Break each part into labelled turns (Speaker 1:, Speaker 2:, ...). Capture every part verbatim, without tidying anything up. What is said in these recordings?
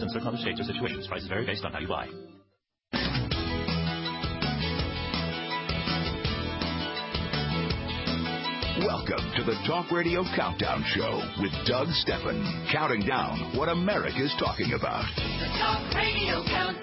Speaker 1: in certain other states or situations. Prices vary based on how you buy.
Speaker 2: Welcome to the Talk Radio Countdown Show with Doug Stephan, counting down what America's talking about.
Speaker 3: The Talk Radio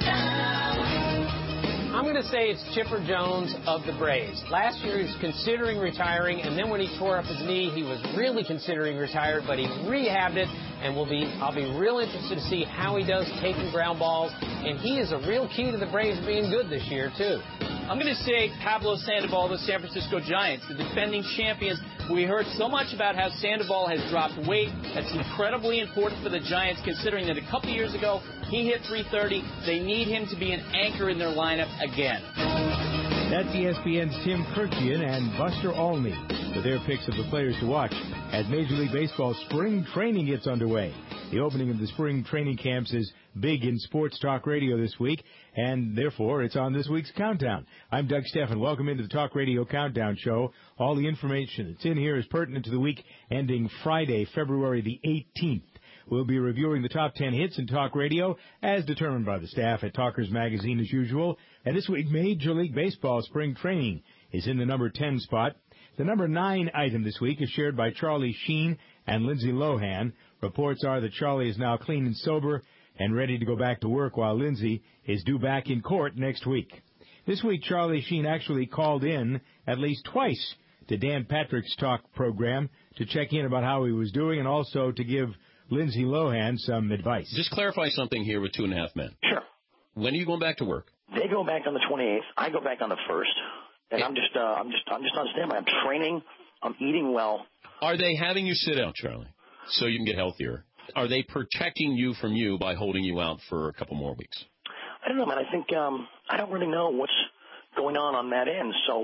Speaker 3: Countdown. I'm going to say it's Chipper Jones of the Braves. Last year he was considering retiring, and then when he tore up his knee, he was really considering retiring, but he rehabbed it, and we'll be, I'll be real interested to see how he does taking ground balls, and he is a real key to the Braves being good this year, too.
Speaker 4: I'm going to say Pablo Sandoval, the San Francisco Giants, the defending champions. We heard so much about how Sandoval has dropped weight. That's incredibly important for the Giants, considering that a couple years ago he hit three thirty. They need him to be an anchor in their lineup again.
Speaker 5: That's E S P N's Tim Kurkjian and Buster Olney with their picks of the players to watch as Major League Baseball spring training gets underway. The opening of the spring training camps is big in sports talk radio this week, and therefore it's on this week's Countdown. I'm Doug Stephan. Welcome into the Talk Radio Countdown Show. All the information that's in here is pertinent to the week ending Friday, February the eighteenth. We'll be reviewing the top ten hits in talk radio as determined by the staff at Talkers Magazine as usual. And this week, Major League Baseball spring training is in the number ten spot. The number nine item this week is shared by Charlie Sheen and Lindsay Lohan. Reports are that Charlie is now clean and sober and ready to go back to work, while Lindsay is due back in court next week. This week, Charlie Sheen actually called in at least twice to Dan Patrick's talk program to check in about how he was doing and also to give Lindsay Lohan some advice.
Speaker 6: Just clarify something here with Two and a Half Men.
Speaker 7: Sure.
Speaker 6: When are you going back to work?
Speaker 7: They go back on the twenty-eighth. I go back on the first. And I'm just, uh, I'm just, I'm just on standby. I'm training. I'm eating well.
Speaker 6: Are they having you sit out, Charlie, so you can get healthier? Are they protecting you from you by holding you out for a couple more weeks?
Speaker 7: I don't know, man. I think um, I don't really know what's going on on that end, so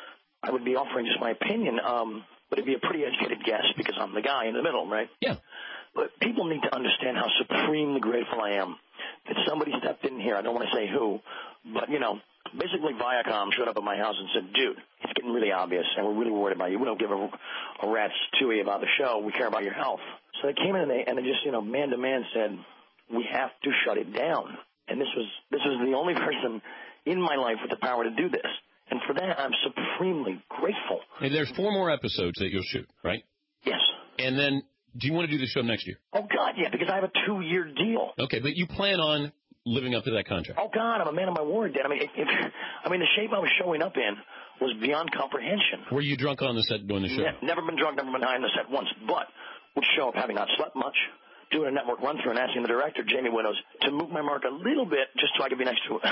Speaker 7: I would be offering just my opinion. Um, but it'd be a pretty educated guess because I'm the guy in the middle, right?
Speaker 6: Yeah.
Speaker 7: But people need to understand how supremely grateful I am that somebody stepped in here. I don't want to say who, but, you know, basically Viacom showed up at my house and said, dude, it's getting really obvious, and we're really worried about you. We don't give a, a rat's tooey about the show. We care about your health. So they came in and they, and they just, you know, man to man said, we have to shut it down. And this was this was the only person in my life with the power to do this. And for that, I'm supremely grateful.
Speaker 6: And there's four more episodes that you'll shoot, right?
Speaker 7: Yes.
Speaker 6: And then do you want to do the show next year?
Speaker 7: Oh, God, yeah, because I have a two-year deal.
Speaker 6: Okay, but you plan on living up to that contract?
Speaker 7: Oh, God, I'm a man of my word, Dan. I mean, if, if, I mean, the shape I was showing up in was beyond comprehension.
Speaker 6: Were you drunk on the set doing the show?
Speaker 7: Ne- never been drunk, never been high on the set once, but would show up having not slept much, doing a network run-through and asking the director, Jamie Widows, to move my mark a little bit just so I could be next to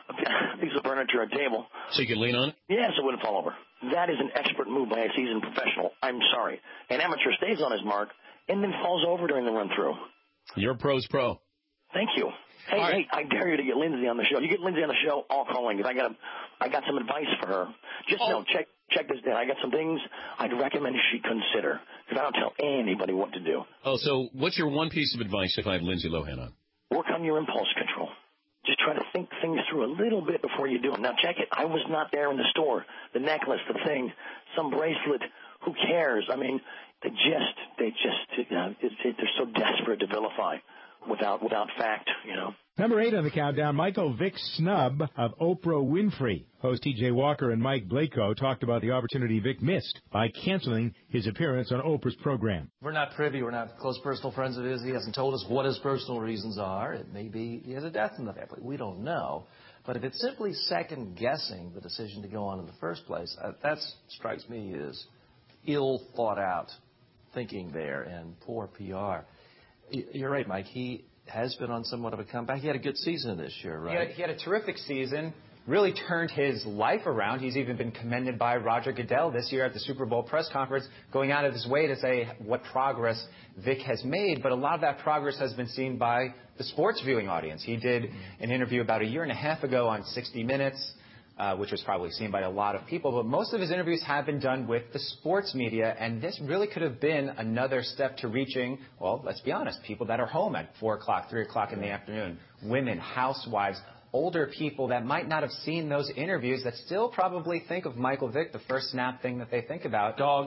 Speaker 7: a piece of furniture or a table.
Speaker 6: So you could lean on it?
Speaker 7: Yeah, so it wouldn't fall over. That is an expert move by a seasoned professional. I'm sorry. An amateur stays on his mark and then falls over during the run-through.
Speaker 6: You're a pro's pro.
Speaker 7: Thank you. Hey,
Speaker 6: right.
Speaker 7: hey, I dare you to get Lindsay on the show. You get Lindsay on the show, I'll call in because I got, a, I got some advice for her. Just
Speaker 6: oh.
Speaker 7: know, check check this down. I got some things I'd recommend she consider because I don't tell anybody what to do.
Speaker 6: Oh, so what's your one piece of advice if I have Lindsay Lohan on?
Speaker 7: Work on your impulse control. Just try to think things through a little bit before you do them. Now, check it. I was not there in the store. The necklace, the thing, some bracelet. Who cares? I mean, they just, they just, you know, it, it, they're so desperate to vilify without, without fact, you know.
Speaker 5: Number eight on the countdown, Michael Vick snub of Oprah Winfrey. Host T J Walker and Mike Blako talked about the opportunity Vick missed by canceling his appearance on Oprah's program.
Speaker 8: We're not privy. We're not close personal friends of his. He hasn't told us what his personal reasons are. It may be he has a death in the family. We don't know. But if it's simply second-guessing the decision to go on in the first place, uh, that strikes me as ill thought out thinking there and poor P R. You're right, Mike. He has been on somewhat of a comeback. He had a good season this year, right?
Speaker 9: He had, he had a terrific season, really turned his life around. He's even been commended by Roger Goodell this year at the Super Bowl press conference, going out of his way to say what progress Vick has made. But a lot of that progress has been seen by the sports viewing audience. He did an interview about a year and a half ago on sixty minutes, Uh, which was probably seen by a lot of people. But most of his interviews have been done with the sports media, and this really could have been another step to reaching, well, let's be honest, people that are home at four o'clock, three o'clock in the afternoon, women, housewives, older people that might not have seen those interviews that still probably think of Michael Vick, the first snap thing that they think about.
Speaker 8: Dog,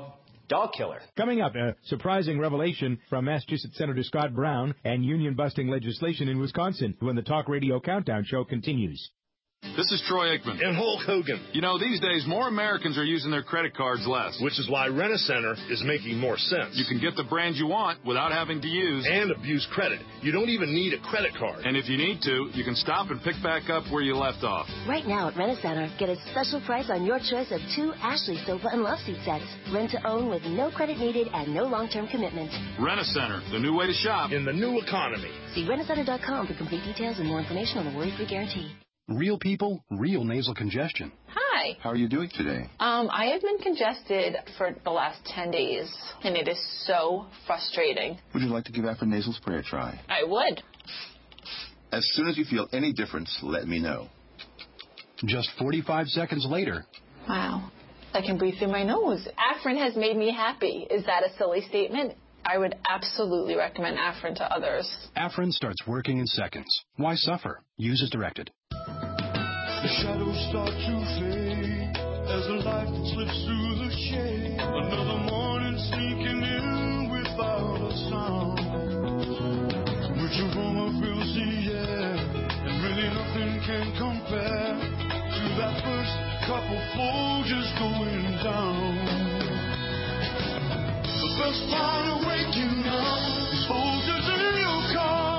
Speaker 9: dog killer.
Speaker 5: Coming up, a surprising revelation from Massachusetts Senator Scott Brown and union-busting legislation in Wisconsin when the Talk Radio Countdown Show continues.
Speaker 10: This is Troy Aikman.
Speaker 11: And Hulk Hogan.
Speaker 10: You know, these days, more Americans are using their credit cards less.
Speaker 11: Which is why Rent-A-Center is making more sense.
Speaker 10: You can get the brand you want without having to use...
Speaker 11: And abuse credit. You don't even need a credit card.
Speaker 10: And if you need to, you can stop and pick back up where you left off.
Speaker 12: Right now at Rent-A-Center, get a special price on your choice of two Ashley sofa and love seat sets. Rent to own with no credit needed and no long-term commitment.
Speaker 10: Rent-A-Center, the new way to shop.
Speaker 11: In the new economy.
Speaker 12: See rent a center dot com for complete details and more information on the worry-free guarantee.
Speaker 13: Real people, real nasal congestion.
Speaker 14: Hi.
Speaker 13: How are you doing today?
Speaker 14: Um, I have been congested for the last ten days, and it is so frustrating.
Speaker 13: Would you like to give Afrin nasal spray a try?
Speaker 14: I would.
Speaker 13: As soon as you feel any difference, let me know. Just forty-five seconds later.
Speaker 14: Wow. I can breathe through my nose. Afrin has made me happy. Is that a silly statement? I would absolutely recommend Afrin to others.
Speaker 13: Afrin starts working in seconds. Why suffer? Use as directed.
Speaker 15: The shadows start to fade as the light slips through the shade. Another morning sneaking in without a sound. Which aroma fills the air, and really nothing can compare to that first cup of Folgers going down. The best part of waking up is Folgers in your car.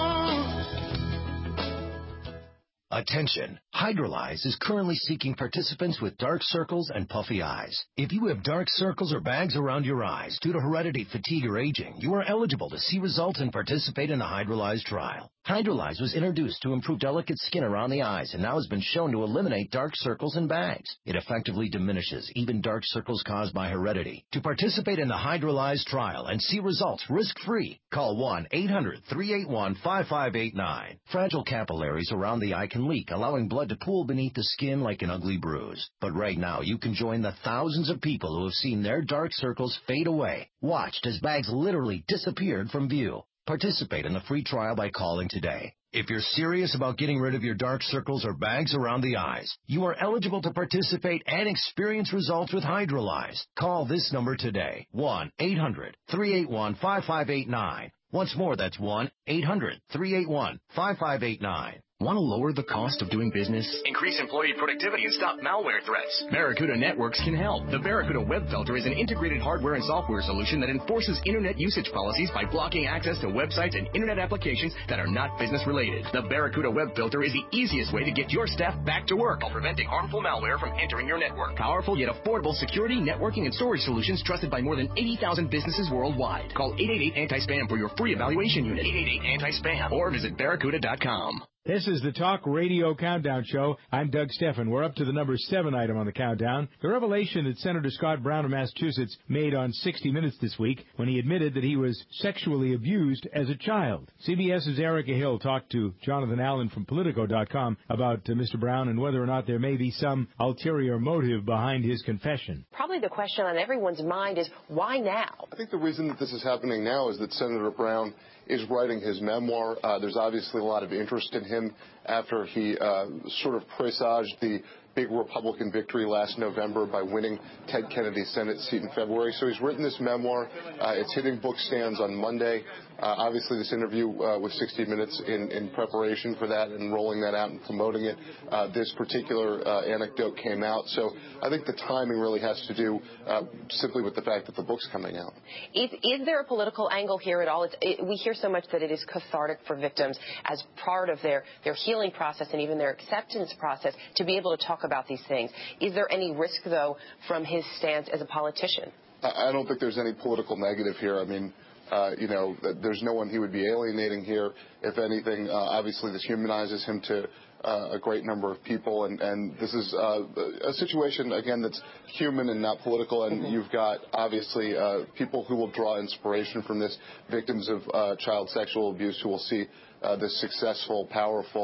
Speaker 16: Attention! Hydrolyze is currently seeking participants with dark circles and puffy eyes. If you have dark circles or bags around your eyes due to heredity, fatigue, or aging, you are eligible to see results and participate in the Hydrolyze trial. Hydrolyze was introduced to improve delicate skin around the eyes and now has been shown to eliminate dark circles and bags. It effectively diminishes even dark circles caused by heredity. To participate in the Hydrolyze trial and see results risk-free, call one eight hundred, three eight one, five five eight nine. Fragile capillaries around the eye can leak, allowing blood to pool beneath the skin like an ugly bruise. But right now, you can join the thousands of people who have seen their dark circles fade away, watched as bags literally disappeared from view. Participate in the free trial by calling today. If you're serious about getting rid of your dark circles or bags around the eyes, you are eligible to participate and experience results with Hydrolyze. Call this number today, one eight hundred, three eight one, five five eight nine. Once more, that's one eight hundred, three eight one, five five eight nine. Want to lower the cost of doing business?
Speaker 17: Increase employee productivity and stop malware threats. Barracuda Networks can help. The Barracuda Web Filter is an integrated hardware and software solution that enforces internet usage policies by blocking access to websites and internet applications that are not business related. The Barracuda Web Filter is the easiest way to get your staff back to work while preventing harmful malware from entering your network. Powerful yet affordable security, networking, and storage solutions trusted by more than eighty thousand businesses worldwide. Call eight eight eight, anti spam for your free evaluation unit. eight eight eight, anti spam or visit barracuda dot com.
Speaker 5: This is the Talk Radio Countdown Show. I'm Doug Steffen. We're up to the number seven item on the countdown. The revelation that Senator Scott Brown of Massachusetts made on sixty minutes this week when he admitted that he was sexually abused as a child. CBS's Erica Hill talked to Jonathan Allen from Politico dot com about uh, Mister Brown and whether or not there may be some ulterior motive behind his confession.
Speaker 18: Probably the question on everyone's mind is, why now?
Speaker 19: I think the reason that this is happening now is that Senator Brown is writing his memoir. Uh, there's obviously a lot of interest in him after he uh, sort of presaged the big Republican victory last November by winning Ted Kennedy's Senate seat in February. So he's written this memoir. Uh, it's hitting bookstands on Monday. Uh, obviously, this interview uh, with sixty minutes in, in preparation for that and rolling that out and promoting it. Uh, this particular uh, anecdote came out. So I think the timing really has to do uh, simply with the fact that the book's coming out.
Speaker 18: Is, is there a political angle here at all? It's, it, we hear so much that it is cathartic for victims as part of their, their healing process and even their acceptance process to be able to talk about these things. Is there any risk, though, from his stance as a politician?
Speaker 19: I, I don't think there's any political negative here. I mean, Uh, you know, there's no one he would be alienating here. If anything, uh, obviously this humanizes him to uh, a great number of people. And, and this is uh, a situation, again, that's human and not political. And mm-hmm. you've got, obviously, uh, people who will draw inspiration from this, victims of uh, child sexual abuse who will see uh, this successful, powerful,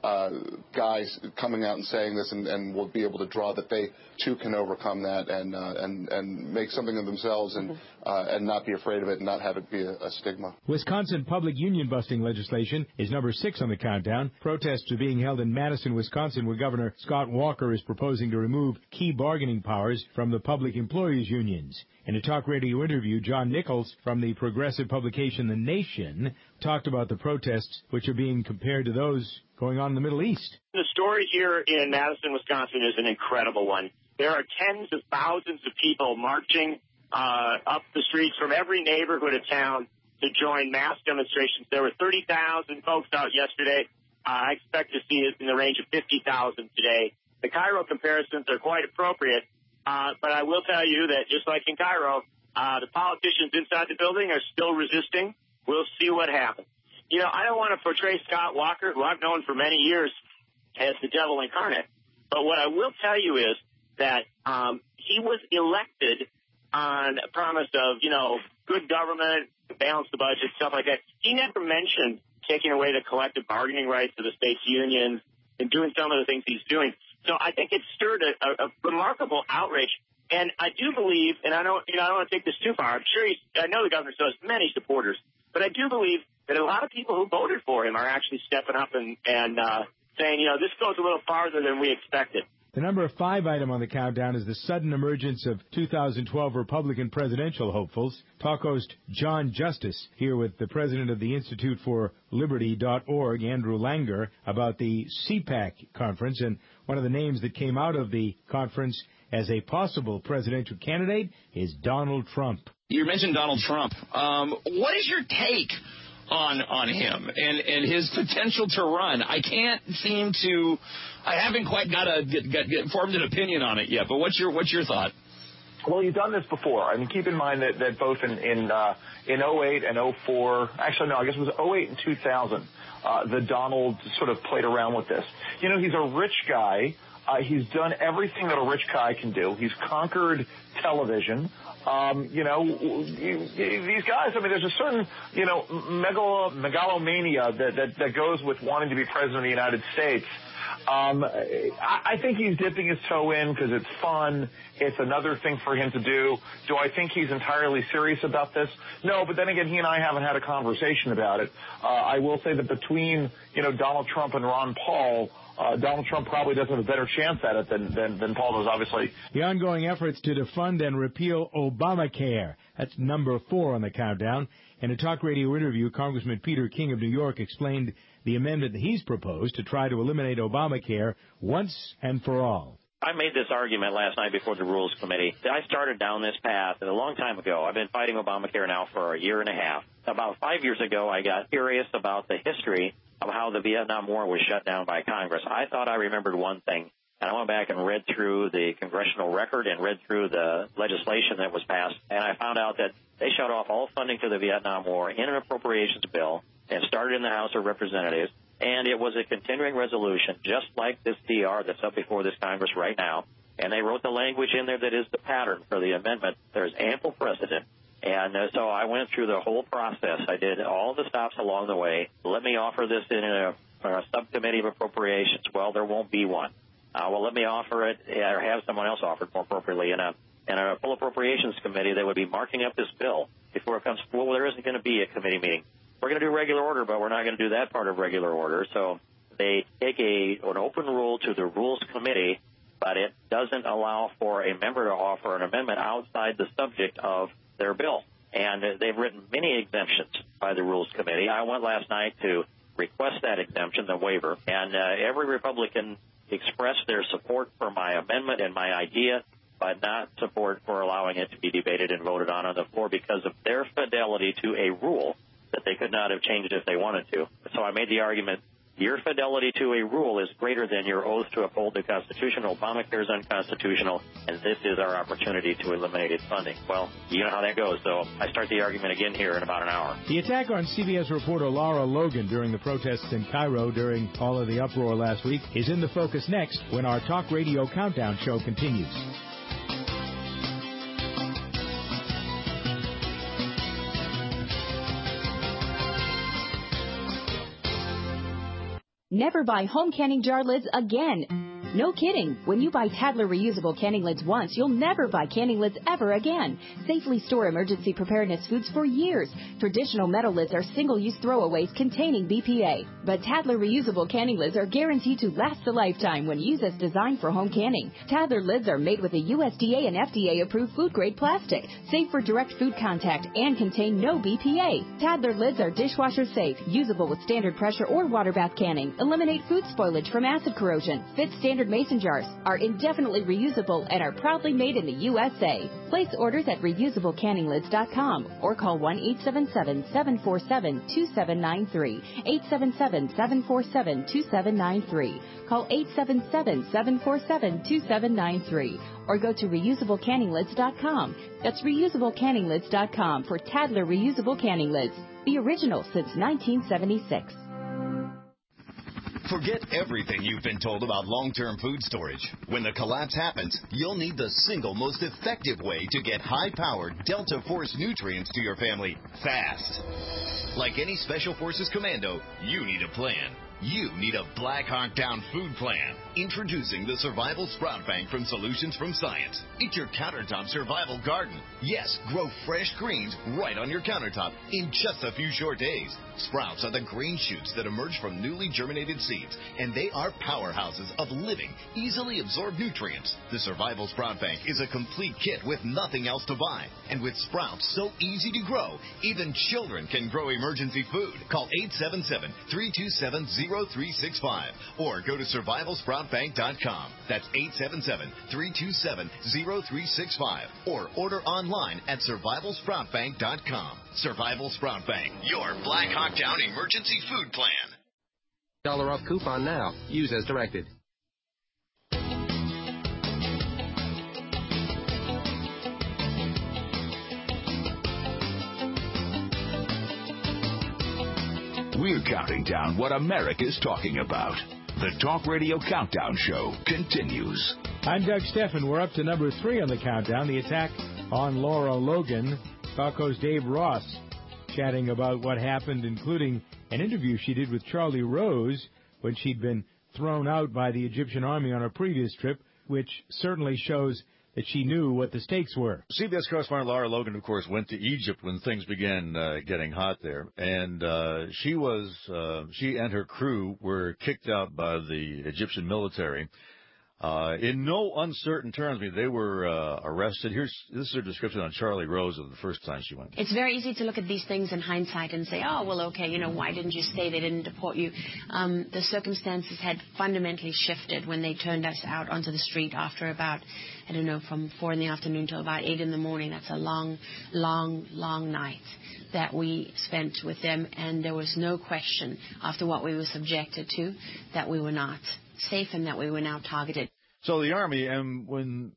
Speaker 19: uh, guys coming out and saying this, and, and will be able to draw that they too can overcome that and uh, and and make something of themselves and uh, and not be afraid of it and not have it be a, a stigma.
Speaker 5: Wisconsin public union busting legislation is number six on the countdown. Protests are being held in Madison, Wisconsin, where Governor Scott Walker is proposing to remove key bargaining powers from the public employees unions. In a talk radio interview, John Nichols from the progressive publication The Nation talked about the protests, which are being compared to those going on in the Middle East.
Speaker 20: The story here in Madison, Wisconsin is an incredible one. There are tens of thousands of people marching uh, up the streets from every neighborhood of town to join mass demonstrations. There were thirty thousand folks out yesterday. Uh, I expect to see it in the range of fifty thousand today. The Cairo comparisons are quite appropriate, uh, but I will tell you that just like in Cairo, uh, the politicians inside the building are still resisting. We'll see what happens. You know, I don't want to portray Scott Walker, who I've known for many years, as the devil incarnate. But what I will tell you is that um, he was elected on a promise of, you know, good government, balance the budget, stuff like that. He never mentioned taking away the collective bargaining rights of the state's unions and doing some of the things he's doing. So I think it stirred a, a, a remarkable outrage. And I do believe, and I don't, you know, I don't want to take this too far. I'm sure he's, I know the governor still has many supporters, but I do believe that a lot of people who voted for him are actually stepping up and, and uh, saying, you know, this goes a little farther than we expected.
Speaker 5: The number five item on the countdown is the sudden emergence of two thousand twelve Republican presidential hopefuls. Talk host John Justice here with the president of the Institute for Liberty dot org, Andrew Langer, about the C PAC conference. And one of the names that came out of the conference as a possible presidential candidate is Donald Trump.
Speaker 6: You mentioned Donald Trump. Um, what is your take on on him and, and his potential to run? I can't seem to, I haven't quite got a get, get, get formed an opinion on it yet. But what's your what's your thought?
Speaker 21: Well, you've done this before. I mean, keep in mind that, that both in in uh, in oh eight and oh four, actually no, I guess it was oh eight and two thousand, uh, the Donald sort of played around with this. You know, he's a rich guy. Uh, he's done everything that a rich guy can do. He's conquered television. Um, you know, these guys, I mean, there's a certain, you know, megalo, megalomania that, that, that goes with wanting to be president of the United States. Um, I, I think he's dipping his toe in because it's fun. It's another thing for him to do. Do I think he's entirely serious about this? No, but then again, he and I haven't had a conversation about it. Uh, I will say that between, you know, Donald Trump and Ron Paul, Uh, Donald Trump probably does have a better chance at it than, than, than Paul does, obviously.
Speaker 5: The ongoing efforts to defund and repeal Obamacare. That's number four on the countdown. In a talk radio interview, Congressman Peter King of New York explained the amendment that he's proposed to try to eliminate Obamacare once and for all.
Speaker 1: I made this argument last night before the Rules Committee. I started down this path a long time ago. I've been fighting Obamacare now for a year and a half. About five years ago, I got curious about the history of how the Vietnam War was shut down by Congress. I thought I remembered one thing, and I went back and read through the congressional record and read through the legislation that was passed, and I found out that they shut off all funding to the Vietnam War in an appropriations bill and started in the House of Representatives, and it was a continuing resolution, just like this D R that's up before this Congress right now, and they wrote the language in there that is the pattern for the amendment. There's ample precedent. And uh, so I went through the whole process. I did all the stops along the way. Let me offer this in a, a subcommittee of appropriations. Well, there won't be one. Uh, well, let me offer it or have someone else offer it more appropriately in a, in a full appropriations committee that would be marking up this bill before it comes. Well, there isn't going to be a committee meeting. We're going to do regular order, but we're not going to do that part of regular order. So they take a an open rule to the Rules Committee, but it doesn't allow for a member to offer an amendment outside the subject of their bill. And they've written many exemptions by the Rules Committee. I went last night to request that exemption, the waiver, and uh, every Republican expressed their support for my amendment and my idea, but not support for allowing it to be debated and voted on on the floor because of their fidelity to a rule that they could not have changed if they wanted to. So I made the argument, your fidelity to a rule is greater than your oath to uphold the Constitution. Obamacare is unconstitutional, and this is our opportunity to eliminate its funding. Well, you know how that goes, so I start the argument again here in about an hour.
Speaker 5: The attack on C B S reporter Laura Logan during the protests in Cairo during all of the uproar last week is in the focus next when our Talk Radio Countdown show continues.
Speaker 2: Never buy home canning jar lids again. No kidding. When you buy Tadler reusable canning lids once, you'll never buy canning lids ever again. Safely store emergency preparedness foods for years. Traditional metal lids are single-use throwaways containing B P A. But Tadler reusable canning lids are guaranteed to last a lifetime when used as designed for home canning. Tadler lids are made with a U S D A and F D A-approved food-grade plastic, safe for direct food contact, and contain no B P A. Tadler lids are dishwasher safe, usable with standard pressure or water bath canning, eliminate food spoilage from acid corrosion, fit standard mason jars, are indefinitely reusable, and are proudly made in the U S A. Place orders at reusable canning lids dot com or call one eight seven seven, seven four seven, two seven nine three, eight seven seven, seven four seven, two seven nine three. Call eight seven seven, seven four seven, two seven nine three or go to reusable canning lids dot com. That's reusable canning lids dot com for Tadler reusable canning lids, the original since nineteen seventy-six.
Speaker 22: Forget everything you've been told about long-term food storage. When the collapse happens, you'll need the single most effective way to get high-powered Delta Force nutrients to your family fast. Like any Special Forces commando, you need a plan. You need a Black Hawk Down food plan. Introducing the Survival Sprout Bank from Solutions from Science. It's your countertop survival garden. Yes, grow fresh greens right on your countertop in just a few short days. Sprouts are the green shoots that emerge from newly germinated seeds, and they are powerhouses of living, easily absorbed nutrients. The Survival Sprout Bank is a complete kit with nothing else to buy. And with sprouts so easy to grow, even children can grow emergency food. Call eight seven seven, three two seven, zero three six five or go to survival sprout bank dot com. That's eight seven seven, three two seven, zero three six five or order online at survival sprout bank dot com. Survival Sprout Bank, your Black Hawk Down emergency food plan.
Speaker 23: Dollar off coupon now. Use as directed.
Speaker 24: We're counting down what America's talking about. The Talk Radio Countdown Show continues.
Speaker 5: I'm Doug Steffen. We're up to number three on the countdown, the attack on Laura Logan. Falco's Dave Ross chatting about what happened, including an interview she did with Charlie Rose when she'd been thrown out by the Egyptian army on a previous trip, which certainly shows that she knew what the stakes were.
Speaker 25: C B S correspondent Laura Logan, of course, went to Egypt when things began uh, getting hot there, and uh, she was uh, she and her crew were kicked out by the Egyptian military. Uh, in no uncertain terms, I mean, they were uh, arrested. Here's this is her description on Charlie Rose of the first time she went.
Speaker 26: It's very easy to look at these things in hindsight and say, oh, well, okay, you know, why didn't you stay? They didn't deport you. Um, the circumstances had fundamentally shifted when they turned us out onto the street after about, I don't know, from four in the afternoon till about eight in the morning. That's a long, long, long night that we spent with them, and there was no question after what we were subjected to that we were not safe and that we were now targeted.
Speaker 25: So the Army, and when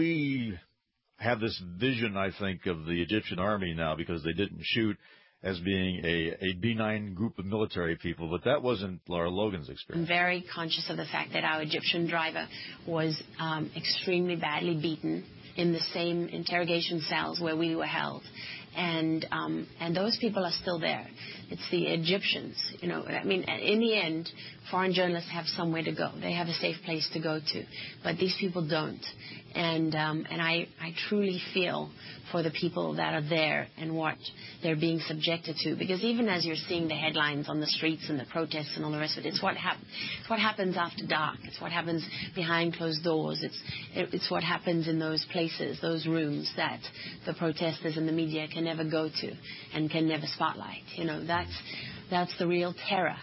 Speaker 25: we have this vision, I think, of the Egyptian Army now, because they didn't shoot, as being a, a benign group of military people, but that wasn't Laura Logan's experience.
Speaker 26: I'm very conscious of the fact that our Egyptian driver was um, extremely badly beaten in the same interrogation cells where we were held. And um, and those people are still there. It's the Egyptians, you know. I mean, in the end, foreign journalists have somewhere to go. They have a safe place to go to, but these people don't. And um, and I, I truly feel for the people that are there and what they're being subjected to. Because even as you're seeing the headlines on the streets and the protests and all the rest of it, it's what hap- it's what happens after dark. It's what happens behind closed doors. It's it, it's what happens in those places, those rooms that the protesters and the media can never go to and can never spotlight. You know, that's that's the real terror.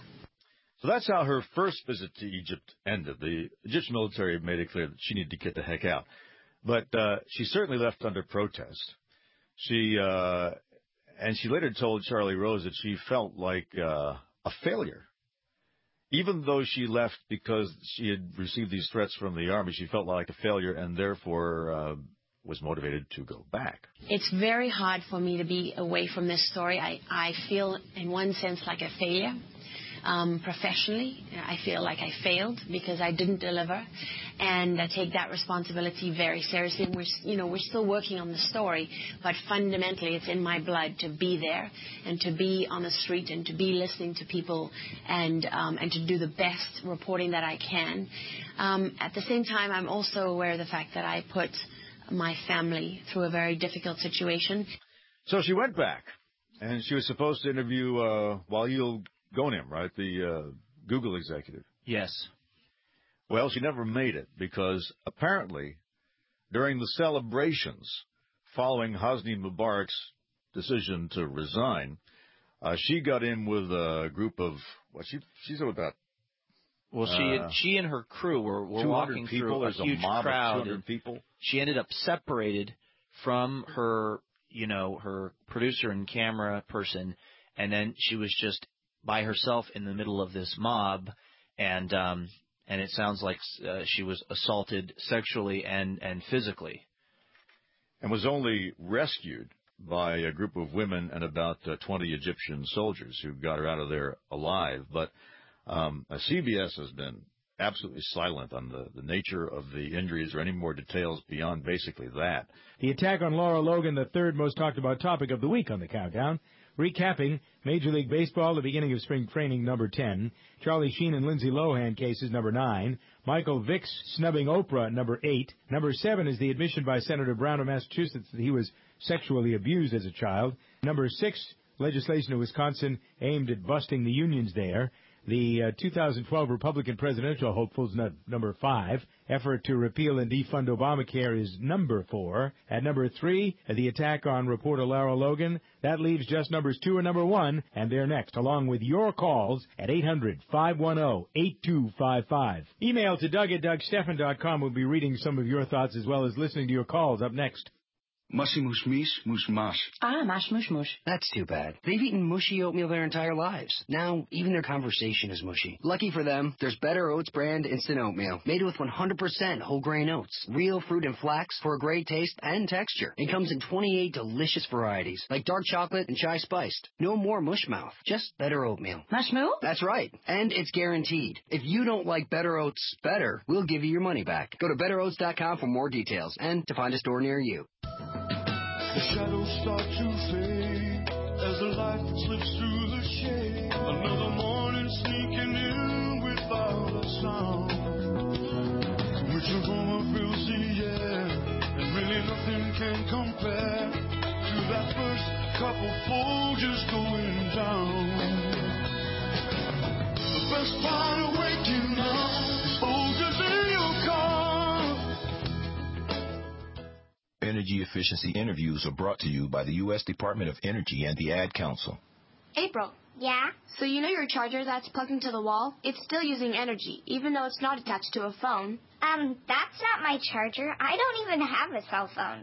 Speaker 25: So that's how her first visit to Egypt ended. The Egyptian military made it clear that she needed to get the heck out. But uh, she certainly left under protest. She uh, and she later told Charlie Rose that she felt like uh, a failure. Even though she left because she had received these threats from the Army, she felt like a failure and therefore uh, was motivated to go back.
Speaker 26: It's very hard for me to be away from this story. I, I feel in one sense like a failure. Um, professionally, I feel like I failed because I didn't deliver, and I take that responsibility very seriously. And we're, you know, we're still working on the story, but fundamentally, it's in my blood to be there and to be on the street and to be listening to people and um, and to do the best reporting that I can. Um, at the same time, I'm also aware of the fact that I put my family through a very difficult situation.
Speaker 25: So she went back, and she was supposed to interview uh, Wael Ghonim, right, the uh, Google executive.
Speaker 3: Yes.
Speaker 25: Well, she never made it because apparently during the celebrations following Hosni Mubarak's decision to resign, uh, she got in with a group of, what, she, she's about...
Speaker 3: Well, she uh, she and her crew were, were walking
Speaker 25: people,
Speaker 3: through a huge
Speaker 25: a mob
Speaker 3: crowd.
Speaker 25: Of two hundred people.
Speaker 3: She ended up separated from her, you know, her producer and camera person, and then she was just by herself in the middle of this mob, and um, and it sounds like uh, she was assaulted sexually and, and physically.
Speaker 25: And was only rescued by a group of women and about uh, twenty Egyptian soldiers who got her out of there alive. But um, uh, C B S has been absolutely silent on the, the nature of the injuries or any more details beyond basically that.
Speaker 5: The attack on Lara Logan, the third most talked about topic of the week on the countdown. Recapping, Major League Baseball, the beginning of spring training, number ten. Charlie Sheen and Lindsay Lohan cases, number nine. Michael Vick's snubbing Oprah, number eight. Number seven is the admission by Senator Brown of Massachusetts that he was sexually abused as a child. Number six, legislation in Wisconsin aimed at busting the unions there. The uh, two thousand twelve Republican presidential hopefuls, number five. Effort to repeal and defund Obamacare is number four. At number three, the attack on reporter Lara Logan. That leaves just numbers two and number one, and they're next, along with your calls at eight hundred, five one zero, eight two five five. Email to Doug at Doug Stephan dot com. We'll be reading some of your thoughts as well as listening to your calls up next.
Speaker 4: Mushy mush meesh, mush mash.
Speaker 7: Ah, mash mush mush.
Speaker 4: That's too bad. They've eaten mushy oatmeal their entire lives. Now, even their conversation is mushy. Lucky for them, there's Better Oats brand instant oatmeal. Made with one hundred percent whole grain oats, real fruit and flax for a great taste and texture. It comes in twenty-eight delicious varieties, like dark chocolate and chai spiced. No more mush mouth, just Better Oatmeal.
Speaker 7: Mush moo?
Speaker 4: That's right. And it's guaranteed. If you don't like Better Oats better, we'll give you your money back. Go to better oats dot com for more details and to find a store near you.
Speaker 15: The shadows start to fade as the light slips through the shade. Another morning sneaking in without a sound. Reaching for my fills the air, and really nothing can compare to that first couple Folgers going down. The best part of waking up is Folgers in your car.
Speaker 8: Energy efficiency interviews are brought to you by the U S Department of Energy and the Ad Council.
Speaker 9: April.
Speaker 10: Yeah?
Speaker 9: So you know your charger that's plugged into the wall? It's still using energy, even though it's not attached to a phone.
Speaker 10: Um, that's not my charger. I don't even have a cell phone.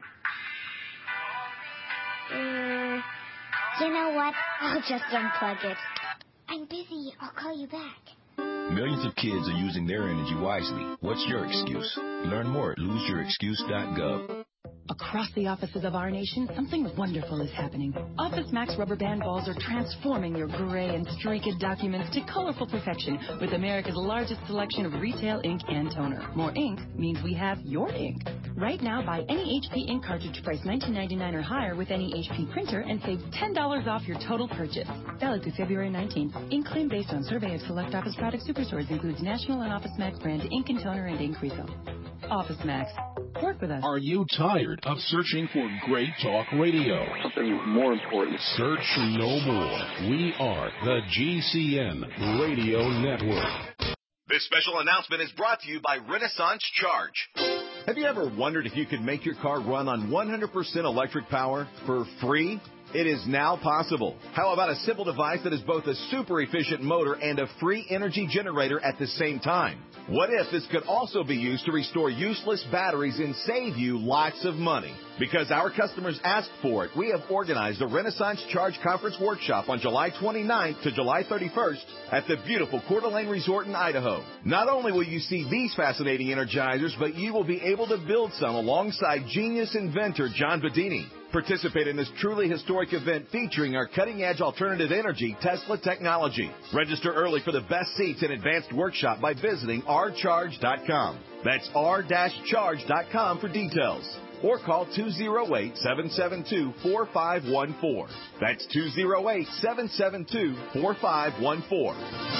Speaker 10: Uh, you know what? I'll just unplug it. I'm busy. I'll call you back.
Speaker 8: Millions of kids are using their energy wisely. What's your excuse? Learn more at lose your excuse dot gov.
Speaker 7: Across the offices of our nation, something wonderful is happening. Office Max rubber band balls are transforming your gray and streaked documents to colorful perfection with America's largest selection of retail ink and toner. More ink means we have your ink. Right now, buy any H P ink cartridge priced nineteen ninety-nine dollars or higher with any H P printer and save ten dollars off your total purchase. Valid through February nineteenth. Ink claim based on survey of select Office Product Superstores includes National and Office Max brand ink and toner and ink refill. Office Max. Work with us.
Speaker 27: Are you tired of searching for great talk radio?
Speaker 28: Something more important.
Speaker 27: Search no more. We are the G C N Radio Network.
Speaker 22: This special announcement is brought to you by Renaissance Charge. Have you ever wondered if you could make your car run on one hundred percent electric power for free? It is now possible. How about a simple device that is both a super efficient motor and a free energy generator at the same time? What if this could also be used to restore useless batteries and save you lots of money? Because our customers asked for it, we have organized a Renaissance Charge Conference Workshop on July twenty-ninth to July thirty-first at the beautiful Coeur d'Alene Resort in Idaho. Not only will you see these fascinating energizers, but you will be able to build some alongside genius inventor John Bedini.
Speaker 11: Participate in this truly historic event featuring our cutting-edge alternative energy Tesla technology. Register early for the best seats and advanced workshop by visiting r charge dot com. That's r charge dot com for details. Or call two oh eight, seven seven two, four five one four. That's two oh eight, seven seven two, four five one four.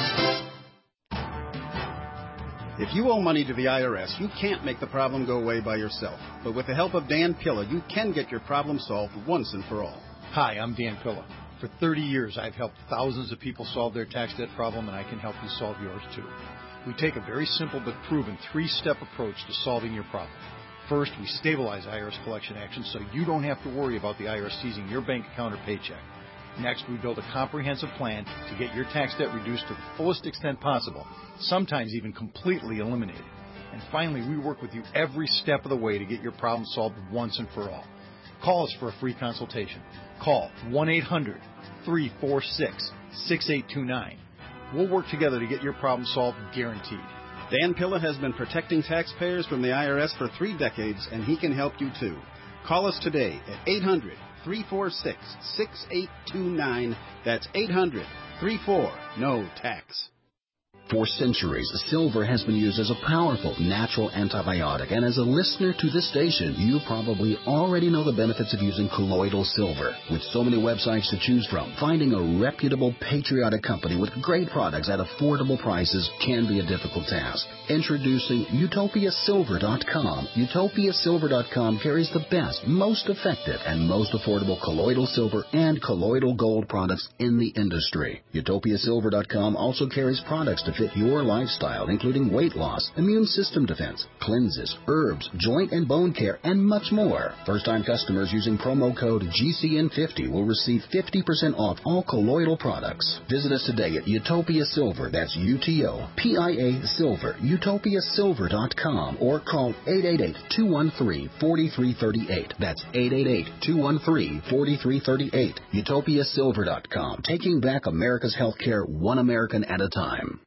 Speaker 12: If you owe money to the I R S, you can't make the problem go away by yourself. But with the help of Dan Pilla, you can get your problem solved once and for all.
Speaker 13: Hi, I'm Dan Pilla. For thirty years, I've helped thousands of people solve their tax debt problem, and I can help you solve yours too. We take a very simple but proven three-step approach to solving your problem. First, we stabilize I R S collection actions so you don't have to worry about the I R S seizing your bank account or paycheck. Next, we build a comprehensive plan to get your tax debt reduced to the fullest extent possible, sometimes even completely eliminated. And finally, we work with you every step of the way to get your problem solved once and for all. Call us for a free consultation. Call one eight hundred, three four six, six eight two nine. We'll work together to get your problem solved, guaranteed.
Speaker 12: Dan Pilla has been protecting taxpayers from the I R S for three decades, and he can help you too. Call us today at eight hundred, three four six, six eight two nine. That's eight hundred, three four, N O tax.
Speaker 14: For centuries, silver has been used as a powerful natural antibiotic, and as a listener to this station, you probably already know the benefits of using colloidal silver. With so many websites to choose from, finding a reputable, patriotic company with great products at affordable prices can be a difficult task. Introducing Utopia Silver dot com. Utopia Silver dot com carries the best, most effective, and most affordable colloidal silver and colloidal gold products in the industry. Utopia Silver dot com also carries products to fit your lifestyle, including weight loss, immune system defense, cleanses, herbs, joint and bone care, and much more. First-time customers using promo code G C N fifty will receive fifty percent off all colloidal products. Visit us today at Utopia Silver, that's U T O P I A Silver, Utopia Silver dot com, or call eight eight eight, two one three, four three three eight. That's eight eight eight, two one three, four three three eight. Utopia Silver dot com, taking back America's healthcare one American at a time.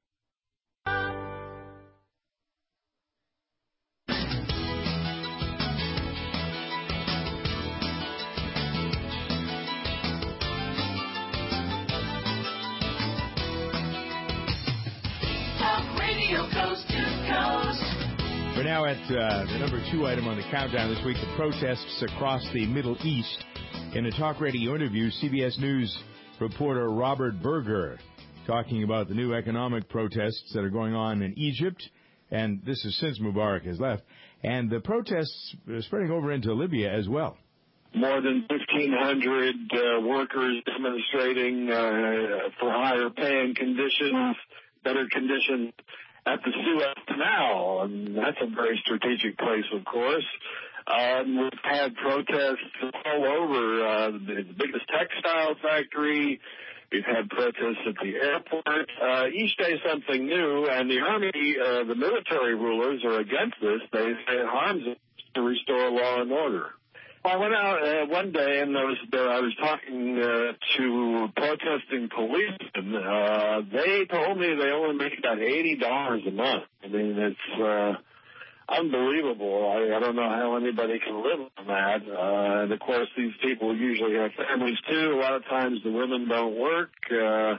Speaker 5: We're now at uh, the number two item on the countdown this week, the protests across the Middle East. In a talk radio interview, C B S News reporter Robert Berger talking about the new economic protests that are going on in Egypt, and this is since Mubarak has left, and the protests are spreading over into Libya as well.
Speaker 16: More than fifteen hundred uh, workers demonstrating uh, for higher pay and conditions, better conditions at the Suez Canal, and that's a very strategic place, of course. Um, we've had protests all over uh, the biggest textile factory. We've had protests at the airport. Uh, each day something new, and the army, uh, the military rulers are against this. They say it harms us to restore law and order. I went out uh, one day and I was there. I was talking uh, to protesting policemen. Uh, they told me they only make about eighty dollars a month. I mean, it's uh, unbelievable. I, I don't know how anybody can live on that. Uh, and of course, these people usually have families too. A lot of times the women don't work. Uh,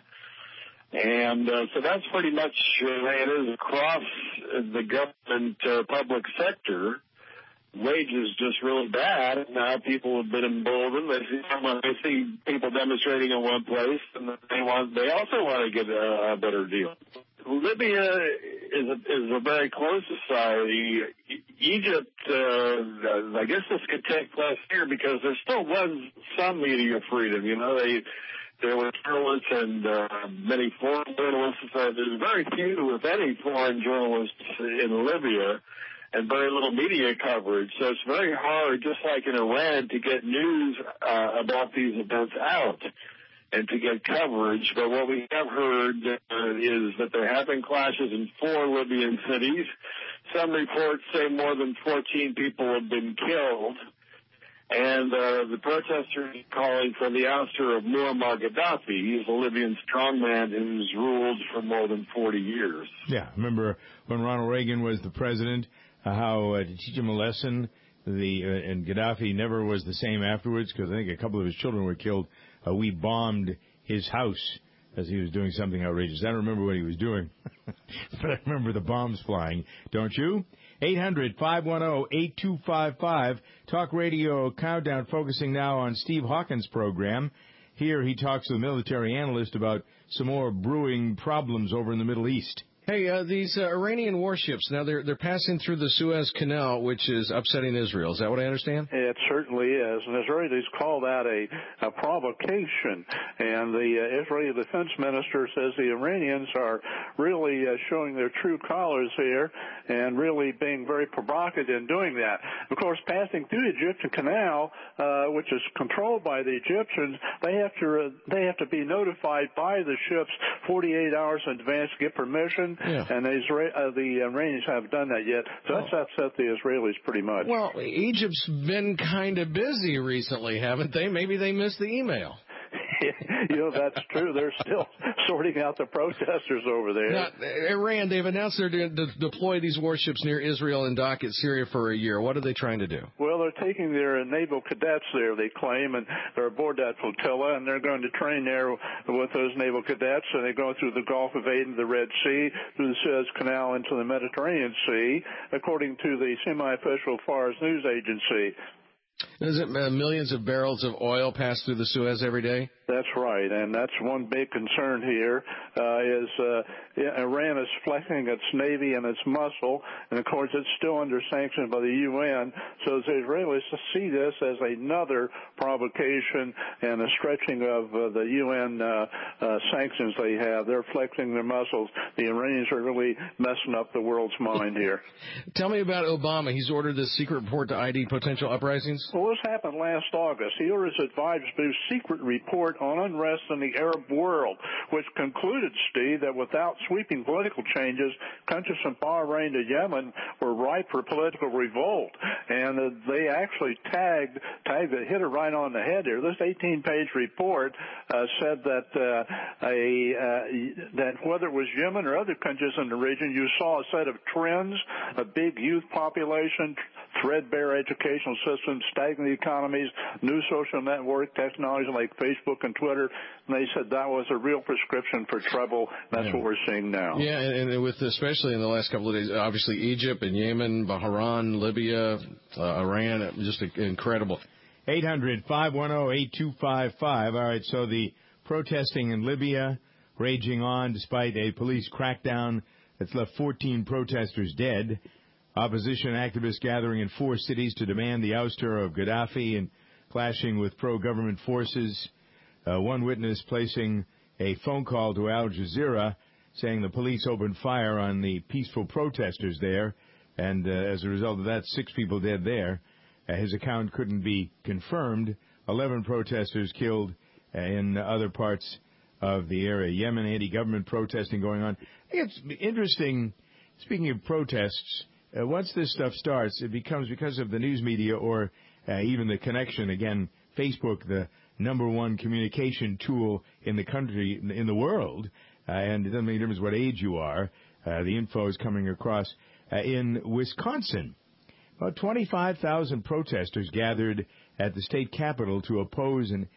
Speaker 16: and uh, so that's pretty much uh, the way it is across the government uh, public sector. Wages just really bad. Now people have been emboldened. They see, they see people demonstrating in one place, and they want. They also want to get a, a better deal. Libya is a, is a very close society. Egypt, uh, I guess this could take place here because there still was some media freedom. You know, they there were journalists and uh, many foreign journalists. So there's very few, if any, foreign journalists in Libya, and very little media coverage. So it's very hard, just like in Iran, to get news uh, about these events out and to get coverage. But what we have heard uh, is that there have been clashes in four Libyan cities. Some reports say more than fourteen people have been killed. And uh, the protesters are calling for the ouster of Muammar Gaddafi. He's a Libyan strongman who's ruled for more than forty years.
Speaker 5: Yeah, remember when Ronald Reagan was the president, Uh, how uh, to teach him a lesson the uh, and Gaddafi never was the same afterwards because I think a couple of his children were killed. Uh, we bombed his house as he was doing something outrageous. I don't remember what he was doing, but I remember the bombs flying. Don't you? eight hundred, five one zero, eight two five five. Talk Radio Countdown focusing now on Steve Hawkins' program. Here he talks to the military analyst about some more brewing problems over in the Middle East.
Speaker 1: Hey, uh, these uh, Iranian warships, now they're they're passing through the Suez Canal, which is upsetting Israel. Is that what I understand?
Speaker 6: It certainly is. And Israelis call that a, a provocation. And the uh, Israeli defense minister says the Iranians are really uh, showing their true colors here and really being very provocative in doing that. Of course, passing through the Egyptian Canal, uh, which is controlled by the Egyptians, they have to uh, they have to be notified by the ships forty-eight hours in advance to get permission. Yeah. And the, Isra- uh, the Iranians haven't done that yet, so that's oh. upset the Israelis pretty much.
Speaker 1: Well, Egypt's been kind of busy recently, haven't they? Maybe they missed the email.
Speaker 6: You know, that's true. They're still sorting out the protesters over there.
Speaker 1: Now, Iran, they've announced they're going to deploy these warships near Israel and dock at Syria for a year. What are they trying to do?
Speaker 6: Well, they're taking their naval cadets there, they claim, and they're aboard that flotilla, and they're going to train there with those naval cadets, and they go through the Gulf of Aden, the Red Sea, through the Suez Canal into the Mediterranean Sea, according to the semi-official Fars News Agency.
Speaker 1: Is it uh, millions of barrels of oil pass through the Suez every day?
Speaker 6: That's right, and that's one big concern here, uh, is uh, Iran is flexing its navy and its muscle, and of course it's still under sanctions by the U N, so the Israelis see this as another provocation and a stretching of uh, the U N uh, uh, sanctions they have. They're flexing their muscles. The Iranians are really messing up the world's mind here.
Speaker 1: Tell me about Obama. He's ordered this secret report to I D potential uprisings?
Speaker 6: Well, this happened last August. He orders advisors to do a secret report on unrest in the Arab world, which concluded, Steve, that without sweeping political changes, countries from Bahrain to Yemen were ripe for political revolt. And uh, they actually tagged, tagged it, hit it right on the head here. This eighteen-page report uh, said that uh, a uh, that whether it was Yemen or other countries in the region, you saw a set of trends: a big youth population, threadbare educational systems, stagnant economies, new social network technologies like Facebook and Twitter, and they said that was a real prescription for trouble. That's yeah. what we're seeing now.
Speaker 1: Yeah, and, and with especially in the last couple of days, obviously Egypt and Yemen, Bahrain, Libya, uh, Iran, just incredible.
Speaker 5: eight hundred, five one zero, eight two five five. All right, so the protesting in Libya raging on despite a police crackdown that's left fourteen protesters dead. Opposition activists gathering in four cities to demand the ouster of Gaddafi and clashing with pro-government forces. Uh, one witness placing a phone call to Al Jazeera saying the police opened fire on the peaceful protesters there, and uh, as a result of that, six people dead there. Uh, his account couldn't be confirmed. Eleven protesters killed uh, in other parts of the area. Yemen anti-government protesting going on. I think it's interesting, speaking of protests, Uh, once this stuff starts, it becomes, because of the news media or uh, even the connection, again, Facebook, the number one communication tool in the country, in the world, uh, and it doesn't make a difference what age you are, uh, the info is coming across. Uh, in Wisconsin, about twenty-five thousand protesters gathered at the state capitol to oppose an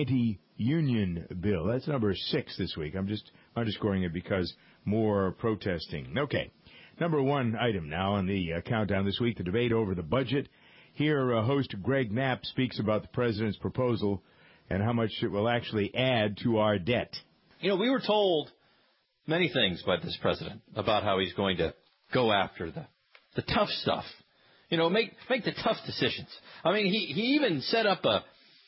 Speaker 5: anti-union bill. That's number six this week. I'm just underscoring it because more protesting. Okay. Number one item now on the uh, countdown this week, the debate over the budget. Here, uh, host Greg Knapp speaks about the president's proposal and how much it will actually add to our debt.
Speaker 17: You know, we were told many things by this president about how he's going to go after the, the tough stuff. You know, make make the tough decisions. I mean, he, he even set up a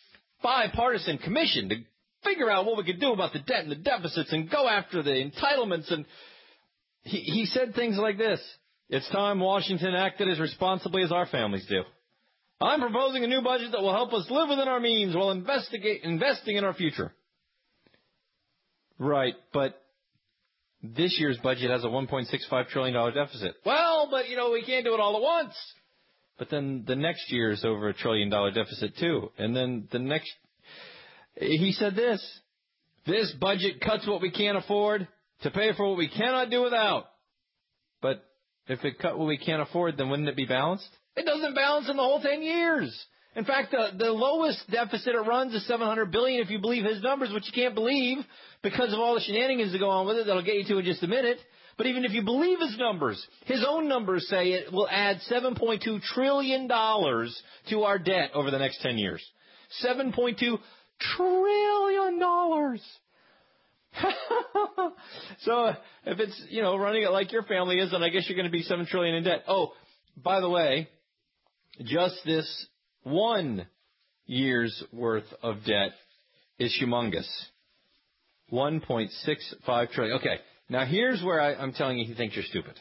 Speaker 17: bipartisan commission to figure out what we could do about the debt and the deficits and go after the entitlements. And He, he said things like this: "It's time Washington acted as responsibly as our families do. I'm proposing a new budget that will help us live within our means while investigate, investing in our future." Right, but this year's budget has a one point six five trillion dollars deficit. Well, but, you know, we can't do it all at once. But then the next year is over a trillion dollar deficit, too. And then the next, he said this: "This budget cuts what we can't afford to pay for what we cannot do without. But If it cut what we can't afford, then wouldn't it be balanced? It doesn't balance in the whole ten years. In fact, the, the lowest deficit it runs is seven hundred billion dollars if you believe his numbers, which you can't believe because of all the shenanigans that go on with it that I'll get you to in just a minute. But even if you believe his numbers, his own numbers say it will add seven point two trillion dollars to our debt over the next ten years. seven point two trillion dollars. So if it's, you know, running it like your family is, then I guess you're going to be seven trillion dollars in debt. Oh, by the way, just this one year's worth of debt is humongous. one point six five trillion dollars. Okay, now here's where I, I'm telling you he thinks you're stupid.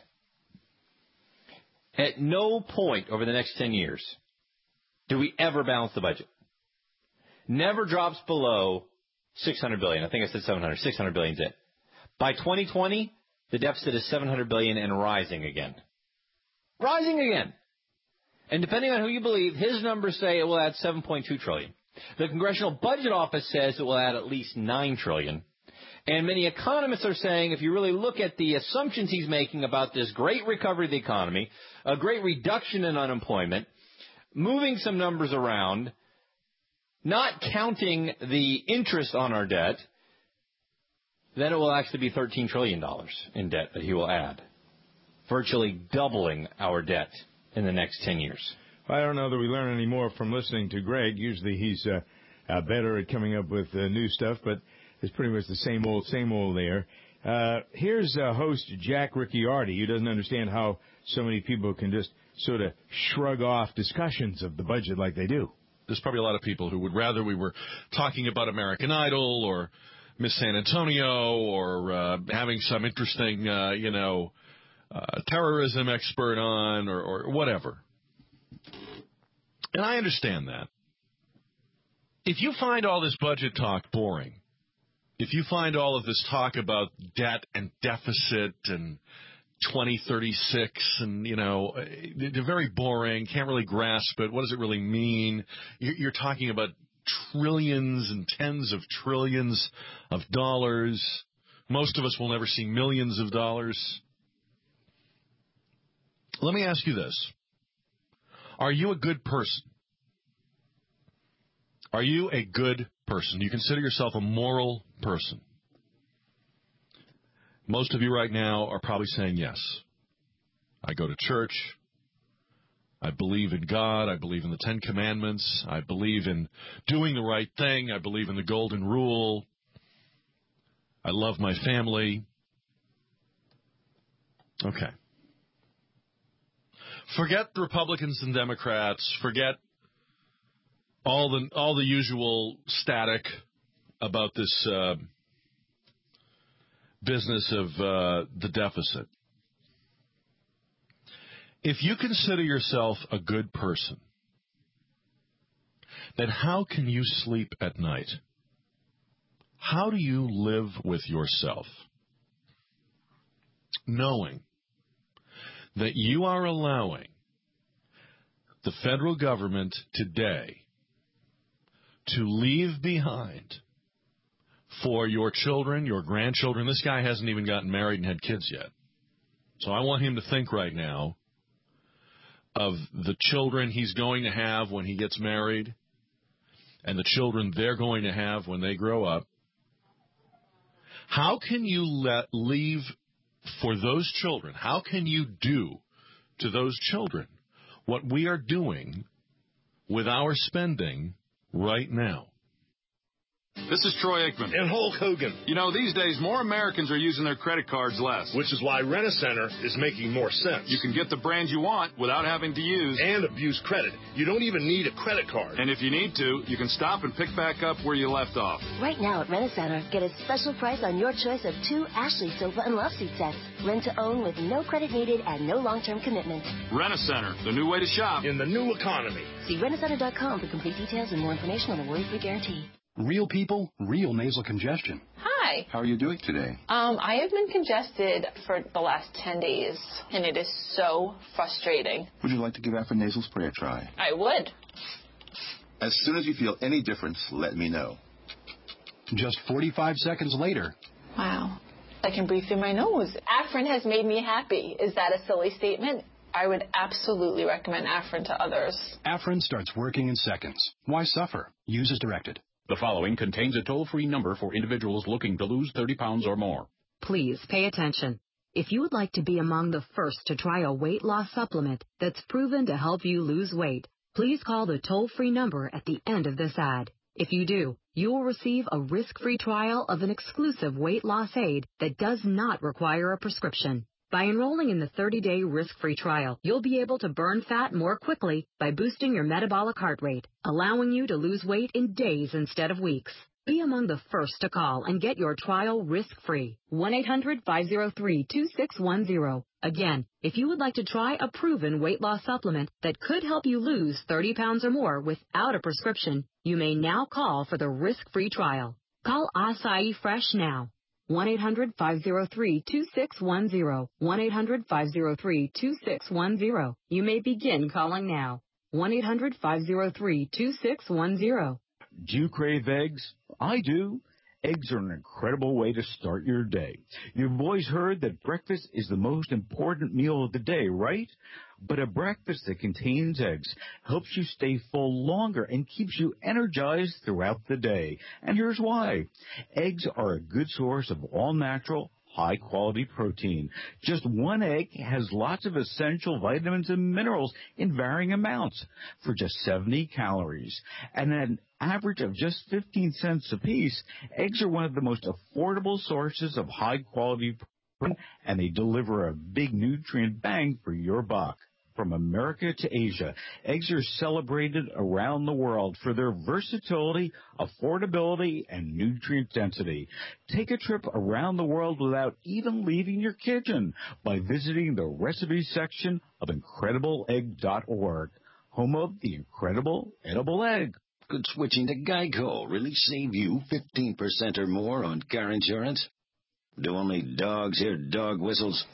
Speaker 17: At no point over the next ten years do we ever balance the budget. Never drops below six hundred billion dollars. I think I said seven hundred. six hundred billion dollars is it. By twenty twenty, the deficit is seven hundred billion dollars and rising again. Rising again. And depending on who you believe, his numbers say it will add seven point two trillion dollars. The Congressional Budget Office says it will add at least nine trillion dollars. And many economists are saying if you really look at the assumptions he's making about this great recovery of the economy, a great reduction in unemployment, moving some numbers around, not counting the interest on our debt, then it will actually be thirteen trillion dollars in debt that he will add, virtually doubling our debt in the next ten years.
Speaker 5: I don't know that we learn any more from listening to Greg. Usually he's uh, uh, better at coming up with uh, new stuff, but it's pretty much the same old, same old there. Uh, here's uh, host Jack Ricciardi, who doesn't understand how so many people can just sort of shrug off discussions of the budget like they do.
Speaker 2: There's probably a lot of people who would rather we were talking about American Idol or Miss San Antonio or uh, having some interesting, uh, you know, uh, terrorism expert on or, or whatever. And I understand that. If you find all this budget talk boring, if you find all of this talk about debt and deficit and twenty thirty-six and, you know, they're very boring, can't really grasp it, what does it really mean? You're talking about trillions and tens of trillions of dollars. Most of us will never see millions of dollars. Let me ask you this. Are you a good person? Are you a good person? Do you consider yourself a moral person? Most of you right now are probably saying yes. I go to church. I believe in God. I believe in the Ten Commandments. I believe in doing the right thing. I believe in the Golden Rule. I love my family. Okay. Forget the Republicans and Democrats. Forget all the all the usual static about this uh, business of uh, the deficit. If you consider yourself a good person, then how can you sleep at night? How do you live with yourself, knowing that you are allowing the federal government today to leave behind for your children, your grandchildren? This guy hasn't even gotten married and had kids yet. So I want him to think right now of the children he's going to have when he gets married and the children they're going to have when they grow up. How can you let leave for those children, how can you do to those children what we are doing with our spending right now?
Speaker 18: This is Troy Aikman.
Speaker 19: And Hulk Hogan.
Speaker 18: You know, these days, more Americans are using their credit cards less.
Speaker 19: Which is why Rent-A-Center is making more sense.
Speaker 18: You can get the brand you want without having to use...
Speaker 19: And abuse credit. You don't even need a credit card.
Speaker 18: And if you need to, you can stop and pick back up where you left off.
Speaker 20: Right now at Rent-A-Center, get a special price on your choice of two Ashley sofa and love seat sets. Rent to own with no credit needed and no long-term commitment.
Speaker 18: Rent-A-Center, the new way to shop.
Speaker 19: In the new economy.
Speaker 20: See rent a center dot com for complete details and more information on the worry-free guarantee.
Speaker 21: Real people, real nasal congestion.
Speaker 23: Hi.
Speaker 21: How are you doing today?
Speaker 23: Um, I have been congested for the last ten days, and it is so frustrating.
Speaker 21: Would you like to give Afrin nasal spray a try?
Speaker 23: I would.
Speaker 21: As soon as you feel any difference, let me know. Just forty-five seconds later.
Speaker 23: Wow. I can breathe through my nose. Afrin has made me happy. Is that a silly statement? I would absolutely recommend Afrin to others.
Speaker 21: Afrin starts working in seconds. Why suffer? Use as directed.
Speaker 3: The following contains a toll-free number for individuals looking to lose thirty pounds or more.
Speaker 4: Please pay attention. If you would like to be among the first to try a weight loss supplement that's proven to help you lose weight, please call the toll-free number at the end of this ad. If you do, you will receive a risk-free trial of an exclusive weight loss aid that does not require a prescription. By enrolling in the thirty-day risk-free trial, you'll be able to burn fat more quickly by boosting your metabolic heart rate, allowing you to lose weight in days instead of weeks. Be among the first to call and get your trial risk-free. one eight hundred five oh three two six one zero. Again, if you would like to try a proven weight loss supplement that could help you lose thirty pounds or more without a prescription, you may now call for the risk-free trial. Call Acai Fresh now. one eight hundred five oh three two six one zero. one eight hundred five oh three two six one zero. You may begin calling now. one eight hundred five oh three two six one zero.
Speaker 9: Do you crave eggs? I do. Eggs are an incredible way to start your day. You've always heard that breakfast is the most important meal of the day, right? But a breakfast that contains eggs helps you stay full longer and keeps you energized throughout the day. And here's why. Eggs are a good source of all-natural, high-quality protein. Just one egg has lots of essential vitamins and minerals in varying amounts for just seventy calories. And at an average of just fifteen cents apiece, eggs are one of the most affordable sources of high-quality protein, and they deliver a big nutrient bang for your buck. From America to Asia, eggs are celebrated around the world for their versatility, affordability, and nutrient density. Take a trip around the world without even leaving your kitchen by visiting the recipe section of incredible egg dot org, home of the incredible edible egg.
Speaker 15: Could switching to Geico really save you fifteen percent or more on car insurance? Do only dogs hear dog whistles?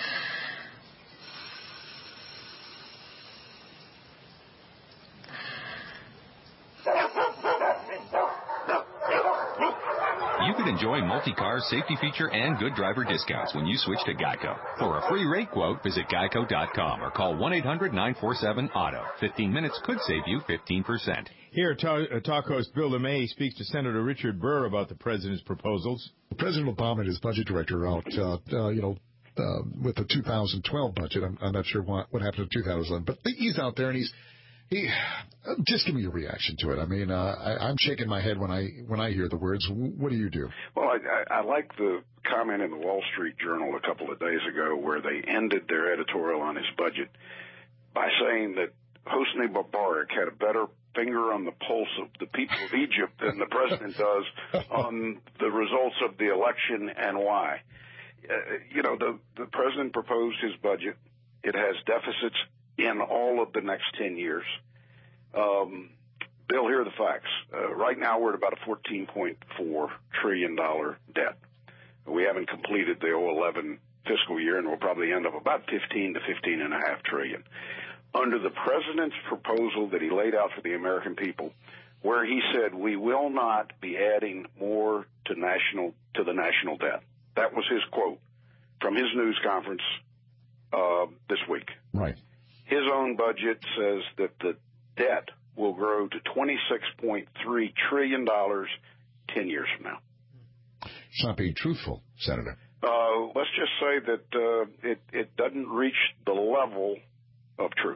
Speaker 24: You could enjoy multi-car safety feature and good driver discounts when you switch to Geico. For a free rate quote, visit geico dot com or call one eight hundred nine four seven auto. fifteen minutes could save you fifteen percent.
Speaker 5: Here, talk, uh, talk host Bill LeMay speaks to Senator Richard Burr about the president's proposals.
Speaker 25: President Obama and his budget director out, uh, uh, you know, uh, with the two thousand twelve budget. I'm, I'm not sure what, what happened in two thousand eleven, but he's out there and he's He, just give me your reaction to it. I mean, uh, I, I'm shaking my head when I when I hear the words. What do you do?
Speaker 26: Well, I, I, I like the comment in the Wall Street Journal a couple of days ago where they ended their editorial on his budget by saying that Hosni Mubarak had a better finger on the pulse of the people of Egypt than the president does on the results of the election and why. Uh, you know, the, the president proposed his budget. It has deficits in all of the next ten years. Um, Bill, here are the facts. Uh, right now we're at about a fourteen point four trillion dollars debt. We haven't completed the oh eleven fiscal year, and we'll probably end up about fifteen to fifteen point five trillion dollars. Under the president's proposal that he laid out for the American people, where he said we will not be adding more to national to the national debt. That was his quote from his news conference uh, this week.
Speaker 25: Right.
Speaker 26: His own budget says that the debt will grow to twenty-six point three trillion dollars ten years from now.
Speaker 25: It's not being truthful, Senator.
Speaker 26: Uh, let's just say that uh, it, it doesn't reach the level of truth.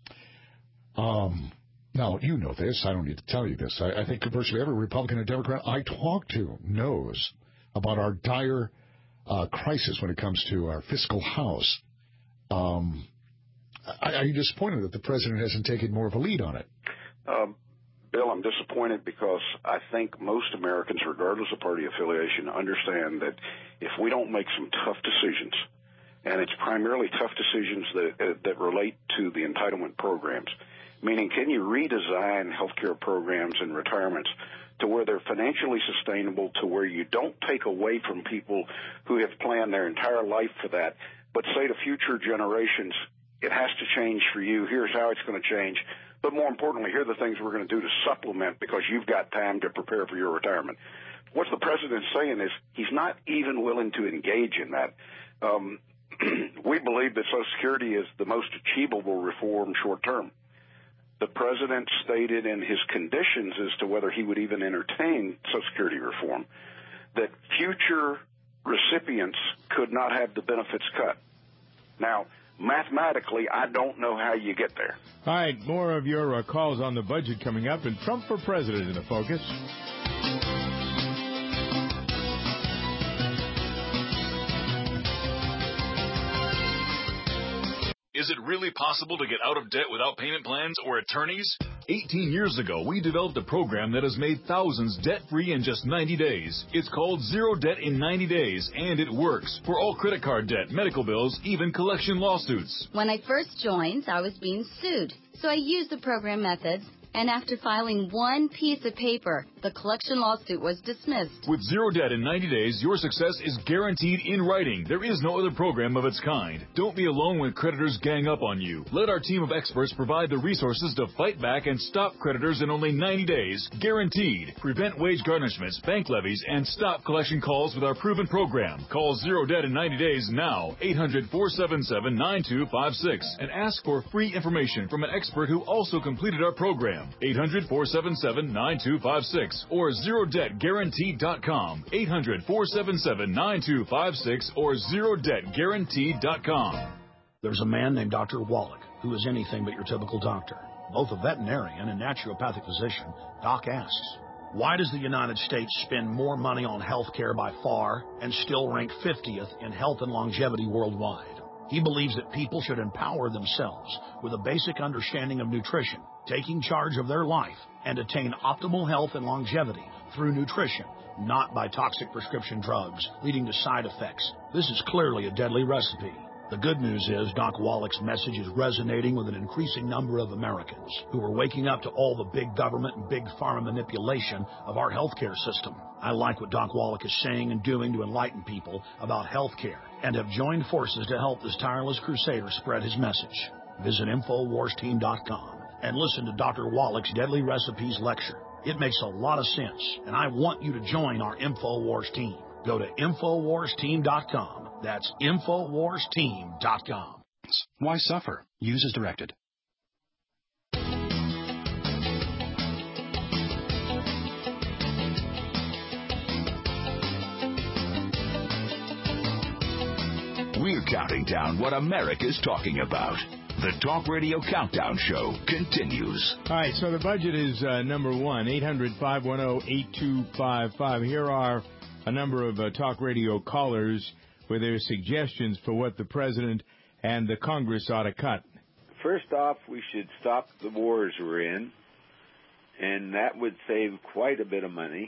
Speaker 25: Um, now, you know this. I don't need to tell you this. I, I think virtually every Republican and Democrat I talk to knows about our dire uh, crisis when it comes to our fiscal house. Um, are you disappointed that the president hasn't taken more of a lead on it?
Speaker 26: Um, Bill, I'm disappointed because I think most Americans, regardless of party affiliation, understand that if we don't make some tough decisions, and it's primarily tough decisions that uh, that relate to the entitlement programs, meaning can you redesign healthcare programs and retirements to where they're financially sustainable, to where you don't take away from people who have planned their entire life for that, but say to future generations, it has to change for you. Here's how it's going to change. But more importantly, here are the things we're going to do to supplement because you've got time to prepare for your retirement. what the president is saying is he's not even willing to engage in that. Um, we believe that Social Security is the most achievable reform short term. The president stated in his conditions as to whether he would even entertain Social Security reform that future recipients could not have the benefits cut. Now, mathematically, I don't know how you get there.
Speaker 5: All right, more of your uh, calls on the budget coming up, and Trump for president in the focus.
Speaker 18: Is it really possible to get out of debt without payment plans or attorneys? eighteen years ago, we developed a program that has made thousands debt-free in just ninety days. It's called Zero Debt in ninety days, and it works for all credit card debt, medical bills, even collection lawsuits.
Speaker 7: When I first joined, I was being sued, so I used the program methods. And after filing one piece of paper, the collection lawsuit was dismissed.
Speaker 18: With Zero Debt in ninety days, your success is guaranteed in writing. There is no other program of its kind. Don't be alone when creditors gang up on you. Let our team of experts provide the resources to fight back and stop creditors in only ninety days. Guaranteed. Prevent wage garnishments, bank levies, and stop collection calls with our proven program. Call Zero Debt in ninety days now. eight hundred, four seven seven, nine two five six. And ask for free information from an expert who also completed our program. eight hundred, four seven seven, nine two five six or zero debt guaranteed dot com. eight hundred, four seven seven, nine two five six or zero debt guaranteed dot com.
Speaker 8: There's a man named Doctor Wallach who is anything but your typical doctor. Both a veterinarian and naturopathic physician, Doc asks, why does the United States spend more money on health care by far and still rank fiftieth in health and longevity worldwide? He believes that people should empower themselves with a basic understanding of nutrition, taking charge of their life, and attain optimal health and longevity through nutrition, not by toxic prescription drugs leading to side effects. This is clearly a deadly recipe. The good news is Doc Wallach's message is resonating with an increasing number of Americans who are waking up to all the big government and big pharma manipulation of our healthcare system. I like what Doc Wallach is saying and doing to enlighten people about healthcare and have joined forces to help this tireless crusader spread his message. Visit Infowars Team dot com and listen to Doctor Wallach's Deadly Recipes lecture. It makes a lot of sense, and I want you to join our Infowars team. Go to Infowars Team dot com. That's Infowars Team dot com.
Speaker 21: Why suffer? Use as directed.
Speaker 10: We're counting down what America's talking about. The Talk Radio Countdown Show continues.
Speaker 5: All right, so the budget is uh, number one, eight hundred, five one zero, eight two five five. Here are a number of uh, Talk Radio callers with their suggestions for what the president and the Congress ought to cut.
Speaker 11: First off, we should stop the wars we're in, and that would save quite a bit of money.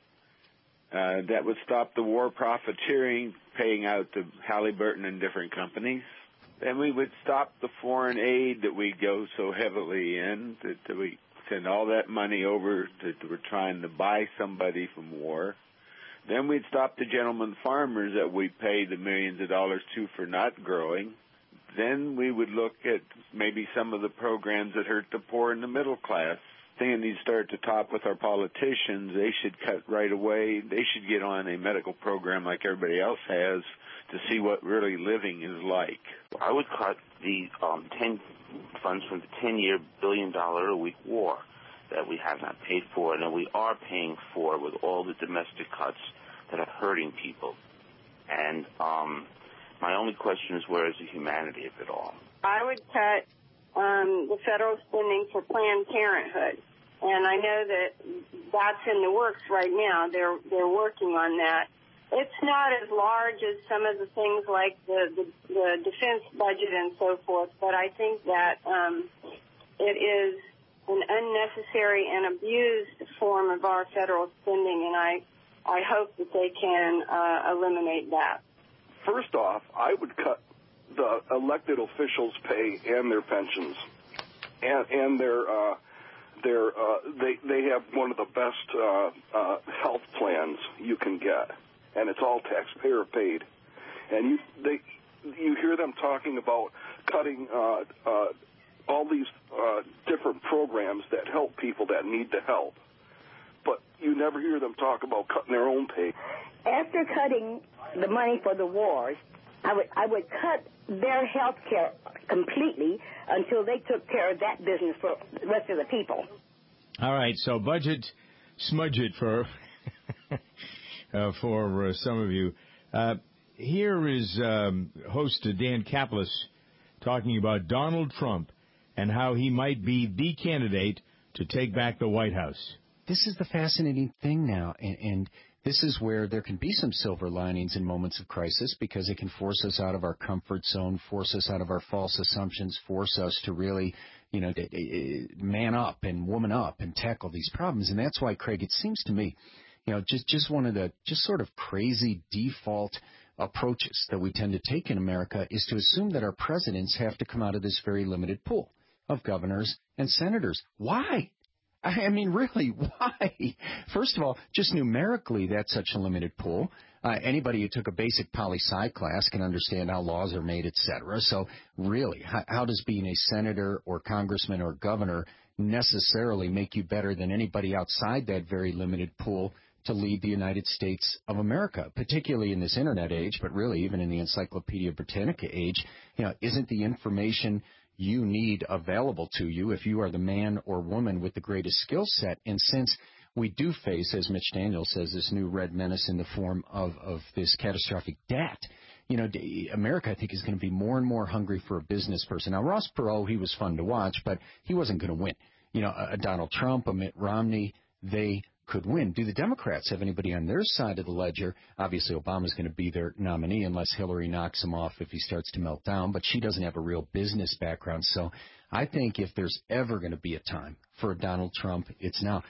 Speaker 11: Uh, that would stop the war profiteering, paying out to Halliburton and different companies. Then we would stop the foreign aid that we go so heavily in, that, that we send all that money over that we're trying to buy somebody from war. Then we'd stop the gentlemen farmers that we pay the millions of dollars to for not growing. Then we would look at maybe some of the programs that hurt the poor and the middle class. Then you'd start to talk with our politicians. They should cut right away. They should get on a medical program like everybody else has to see what really living is like.
Speaker 13: I would cut the um, ten funds from the ten-year billion dollar a week war that we have not paid for and that we are paying for with all the domestic cuts that are hurting people. And um, my only question is, where is the humanity of it all?
Speaker 22: I would cut um, the federal spending for Planned Parenthood. And I know that that's in the works right now. They're they're working on that. It's not as large as some of the things like the, the, the defense budget and so forth, but I think that um, it is an unnecessary and abused form of our federal spending, and I, I hope that they can uh, eliminate that.
Speaker 26: First off, I would cut the elected officials' pay and their pensions, and, and their uh, their uh, they they have one of the best uh, uh, health plans you can get, and it's all taxpayer paid. And you they you hear them talking about cutting uh, uh, all these uh, different programs that help people that need the help.
Speaker 1: but you never hear them talk about cutting their own pay.
Speaker 6: After cutting the money for the wars, I would I would cut their health care completely until they took care of that business for the rest of the people.
Speaker 5: All right, so budget, smudge it for uh, for uh, some of you. Uh, here is um, host Dan Caplis talking about Donald Trump and how he might be the candidate to take back the White House.
Speaker 12: This is the fascinating thing now, and, and this is where there can be some silver linings in moments of crisis, because it can force us out of our comfort zone, force us out of our false assumptions, force us to really, you know, man up and woman up and tackle these problems. And that's why, Craig, it seems to me, you know, just, just one of the just sort of crazy default approaches that we tend to take in America is to assume that our presidents have to come out of this very limited pool of governors and senators. Why? I mean, really, why? First of all, just numerically, that's such a limited pool. Uh, anybody who took a basic poli-sci class can understand how laws are made, et cetera. So really, how, how does being a senator or congressman or governor necessarily make you better than anybody outside that very limited pool to lead the United States of America, particularly in this Internet age, but really even in the Encyclopedia Britannica age? You know, isn't the information you need available to you if you are the man or woman with the greatest skill set? And since we do face, as Mitch Daniels says, this new red menace in the form of, of this catastrophic debt, you know, America, I think, is going to be more and more hungry for a business person. Now, Ross Perot, he was fun to watch, but he wasn't going to win. You know, a Donald Trump, a Mitt Romney, they could win. Do the Democrats have anybody on their side of the ledger? Obviously, Obama's going to be their nominee unless Hillary knocks him off if he starts to melt down, but she doesn't have a real business background. So I think if there's ever going to be a time for a Donald Trump, it's now.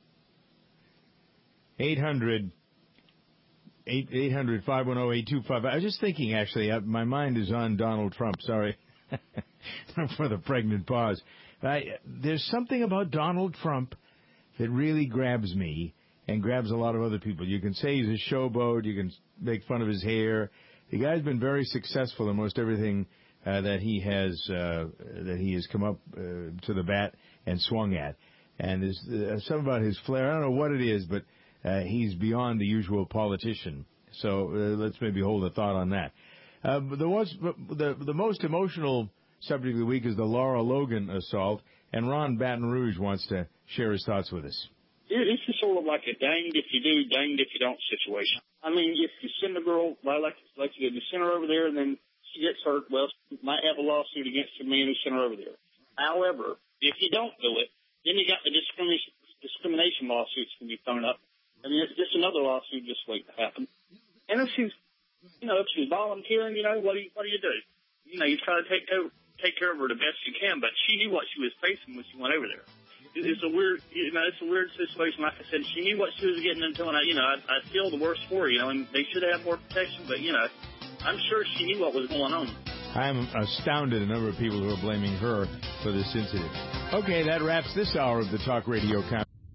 Speaker 5: eight hundred, eight hundred, five one zero, eight two five. I was just thinking, actually, my mind is on Donald Trump. Sorry for the pregnant pause. I, there's something about Donald Trump that really grabs me and grabs a lot of other people. You can say he's a showboat. You can make fun of his hair. The guy's been very successful in most everything uh, that he has uh, that he has come up uh, to the bat and swung at. And there's uh, something about his flair. I don't know what it is, but uh, he's beyond the usual politician. So uh, let's maybe hold a thought on that. Uh, the, most, the, the most emotional subject of the week is the Laura Logan assault, and Ron Baton Rouge wants to share his thoughts with us.
Speaker 14: It's just sort of like a danged if you do, danged if you don't situation. I mean, if you send a girl, well, like, like you did, you send her over there and then she gets hurt, well, you might have a lawsuit against the man who sent her over there. However, if you don't do it, then you got the discrimination, discrimination lawsuits can be thrown up. I mean, it's just another lawsuit just waiting to happen. And if she's, you know, if she's volunteering, you know, what do you, what do you do? You know, you try to take care, take care of her the best you can, but she knew what she was facing when she went over there. It's a weird, you know, it's a weird situation. Like I said, she knew what she was getting into, and I, you know, I, I feel the worst for her, you know, and they should have more protection. But you know, I'm sure she knew what was going on.
Speaker 5: I'm astounded at the number of people who are blaming her for this incident. Okay, that wraps this hour of the Talk Radio Count.